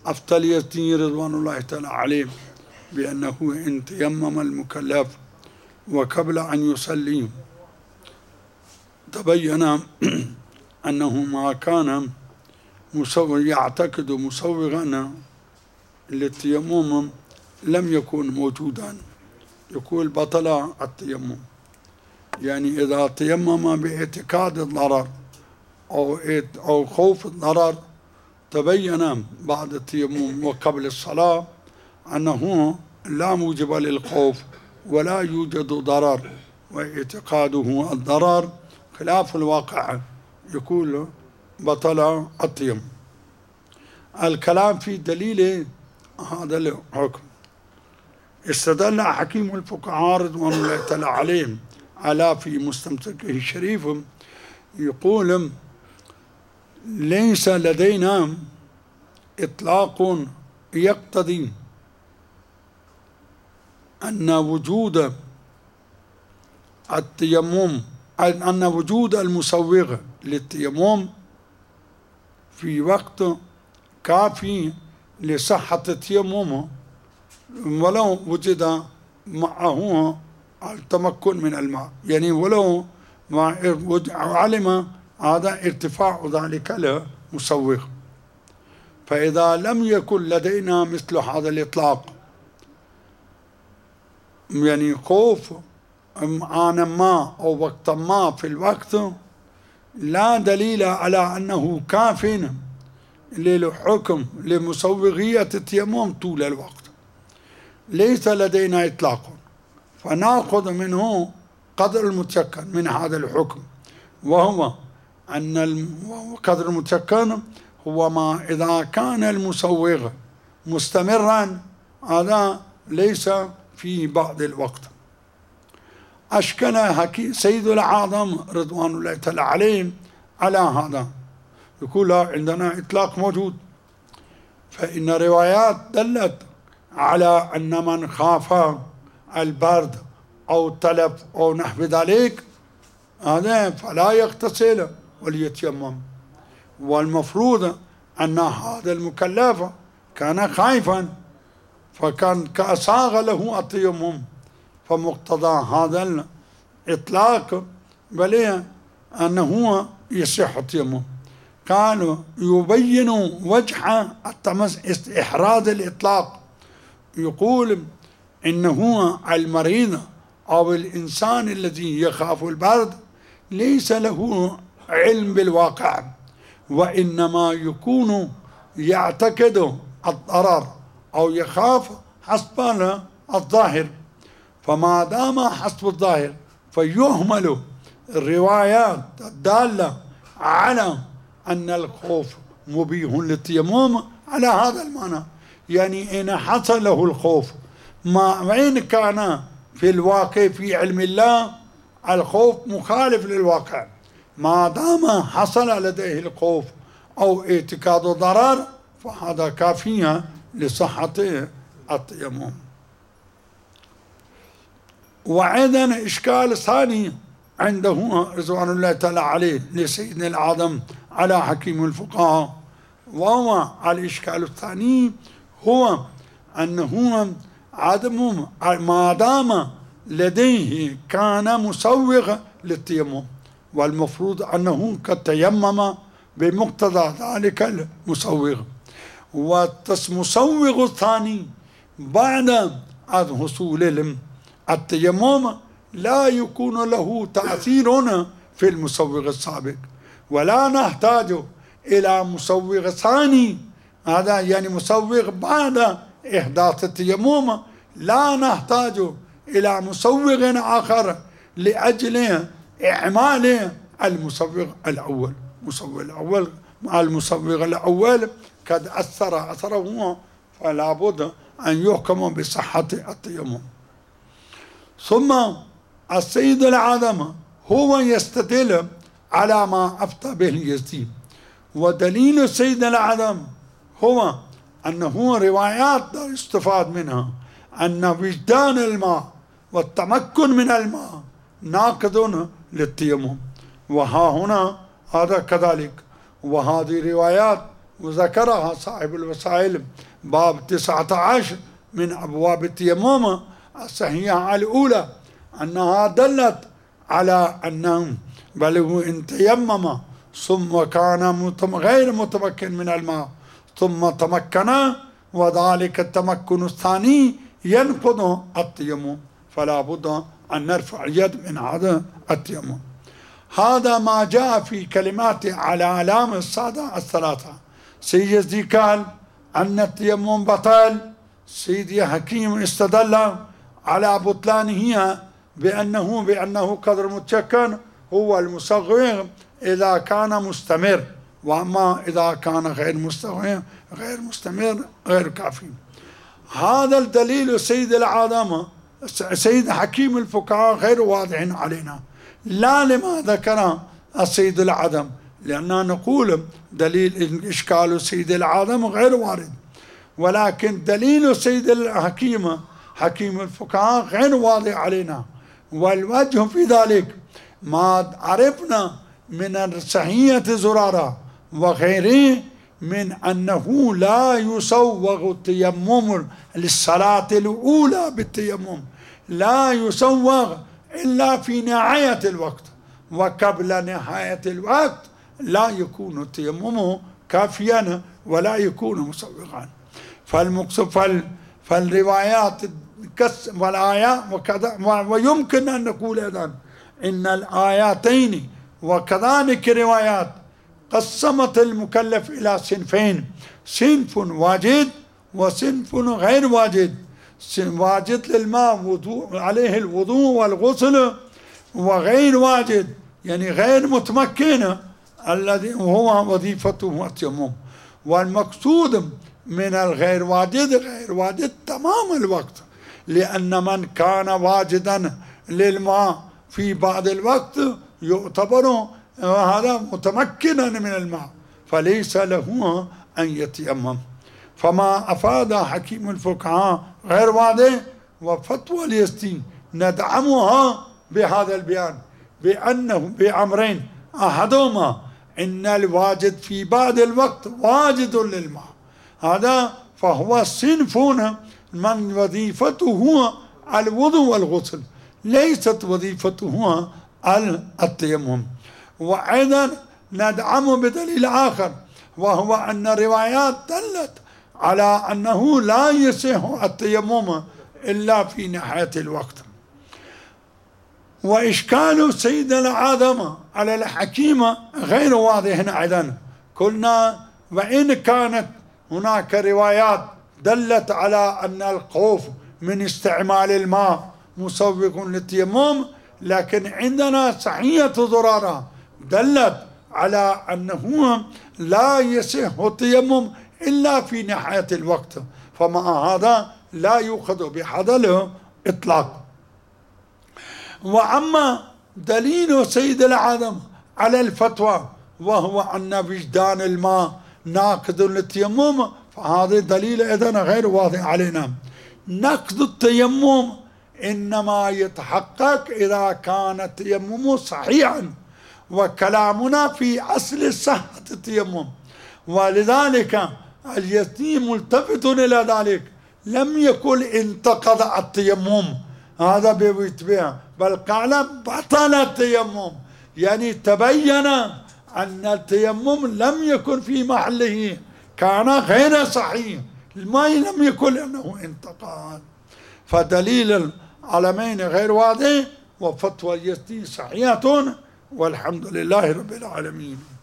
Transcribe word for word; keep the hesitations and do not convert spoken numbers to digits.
أفتليته رضوان الله تعالى عليه بأنه إن تيمم المكلف وقبل أن يصلي تبين أنه ما كان مسوغ يعتقد مسوغا للتيمم لم يكن موجودا، يقول بطل التيمم. يعني إذا تيمم باعتقاد الضرر أو أو خوف الضرر تبين بعد التيمم وقبل الصلاة أنه لا موجب للخوف ولا يوجد ضرر، واعتقاده الضرر خلاف الواقع، يقول بطل التيمم. الكلام في دليل هذا الحكم استدل حكيم الفقهاء رضوان الله تعالى عليهم على في مستمسكه الشريف، يقول ليس لدينا إطلاق يقتضي أن وجود التيمم أن وجود المسوغ للتيمم في وقت كافي لصحة التيمم ولو وجد معه التمكن من الماء، يعني ولو ما علم هذا ارتفاع ذلك المسوغ. فإذا لم يكن لدينا مثل هذا الإطلاق، يعني خوف آن ما أو وقت ما في الوقت، لا دليل على أنه كاف للحكم لمسوغية التيمم طول الوقت، ليس لدينا إطلاق. فنأخذ منه قدر المتيقن من هذا الحكم، وهو أن قدر المتيقن هو ما إذا كان المسوغ مستمرا هذا ليس في بعض الوقت. أشكل سيد الأعظم رضوان الله تعالى عليه على هذا، يقول عندنا إطلاق موجود، فإن روايات دلت على أن من خاف البرد أو التلف أو نحو ذلك هذا فلا يغتسل وليتيمم. والمفروض أن هذا المكلف كان خائفا فكان كأساغ له التيمم، فمقتضى هذا الإطلاق بل أنه يصح التيمم. كانوا يبينوا وجه التمس إحراز الإطلاق، يقول إنه المريض أو الإنسان الذي يخاف البرد ليس له علم بالواقع، وإنما يكون يعتقد الضرر أو يخاف حسب الظاهر، فما دام حسب الظاهر فيهمل الروايات الدالة على أن الخوف مبيح للتيمم على هذا المعنى. يعني إن حصل له الخوف ما وإن كان في الواقع في علم الله الخوف مخالف للواقع، ما دام حصل لديه الخوف أو اعتقاد ضرر فهذا كافيا لصحة التيمم. وأيضا إشكال ثاني عنده رضوان الله تعالى عليه لسيدنا الأعظم على حكيم الفقهاء، وهو الإشكال الثاني هو أنه عدم ما دام لديه كان مسوغ للتيمم، والمفروض أنه قد تيمم بمقتضى ذلك المسوغ، والمسوغ الثاني بعد حصول التيمم لا يكون له تأثير في المسوغ السابق، ولا نحتاج إلى مسوغ ثاني، هذا يعني مسوغ بعد إحداث التيمم، لا نحتاج إلى مسوغ آخر لأجل إعمال المسوغ الأول. المسوغ الأول مع المسوغ الأول قد أثر أثره، فلا بد أن يحكم بصحة التيمم. ثم السيد الأعظم هو يستدل على ما أفتى به اليزيدي، ودليل السيد الأعظم هو أنه روايات يستفاد منها أن وجدان الماء والتمكن من الماء ناقض للتيمم، وها هنا هذا كذلك. وهذه روايات وذكرها صاحب الوسائل باب تسعة عشر من أبواب التيمم الصحيحة الأولى، أنها دلت على أنه بل هو إن تيمم ثم كان غير متمكن من الماء ثم تمكن، وذلك التمكن الثاني ينقض التيمم، فلا بد أن نرفع اليد من هذا التيمم. هذا ما جاء في كلمات على علام السادة الثلاثة. سيدي يزدي قال أن التيمم بطل، سيدي حكيم استدل على بطلانه بأنه بأنه قدر متشكل هو المصغر إذا كان مستمر، وأما إذا كان غير مستمر غير مستمر غير كافي. هذا الدليل سيد العالم سيد حكيم الفقهاء غير واضح علينا، لا لما ذكر السيد العدم، لأننا نقول دليل إشكال سيد العالم غير وارد، ولكن دليل سيد الحكيم حكيم الفقهاء غير واضح علينا. والوجه في ذلك ما عرفنا من صحية زرارة وغيره من أنه لا يسوغ التيمم للصلاة الأولى بالتيمم، لا يسوغ إلا في نهاية الوقت، وقبل نهاية الوقت لا يكون التيمم كافيا ولا يكون مسوغا. فالمقصود فالروايات والآيات وكذا، ويمكن أن نقول أيضا إن الآياتين وكذلك روايات قسمت المكلف إلى صنفين، صنف واجد وصنف غير واجد. واجد للماء وضوء عليه الوضوء والغسل، وغير واجد يعني غير متمكن الذي هو وظيفته التيمم. والمقصود من الغير واجد غير واجد تمام الوقت، لأن من كان واجدا للماء في بعض الوقت يعتبر هذا متمكنا من الماء، فليس له أن يتيمم. فما أفاد حكيم الفقهاء غير واضح، وفتوى اليزدي ندعمها بهذا البيان بأنه بأمرين: أحدهما إن الواجد في بعض الوقت واجد للماء، هذا فهو صنف من وظيفته الوضوء والغسل، ليست وظيفته التيمم. وأيضا ندعم بدليل آخر، وهو أن الروايات دلت على أنه لا يصح التيمم إلا في نهاية الوقت. وإشكال سيدنا آدم على الحكيم غير واضح أيضا. قلنا وإن كانت هناك روايات دلت على أن الخوف من استعمال الماء مسوغ للتيمم، لكن عندنا صحيحة زرارة دلت على أنه لا يصح التيمم إلا في نهاية الوقت، فمع هذا لا يؤخذ بهذا الإطلاق. وأما دليل سيد العالم على الفتوى وهو أن وجدان الماء ناقض للتيمم، فهذا دليل أيضا غير واضح علينا. نقض التيمم إنما يتحقق إذا كان التيمم صحيحا، وكلامنا في أصل صحة التيمم، ولذلك اليزدي ملتفت إلى ذلك، لم يقل انتقض التيمم هذا بيتبع، بل قال بطل التيمم، يعني تبين أن التيمم لم يكن في محله، كان غير صحيح، ما لم يكن أنه انتقض. فدليل العلمين غير واضح، وفتوى اليزدي صحيحة، والحمد لله رب العالمين.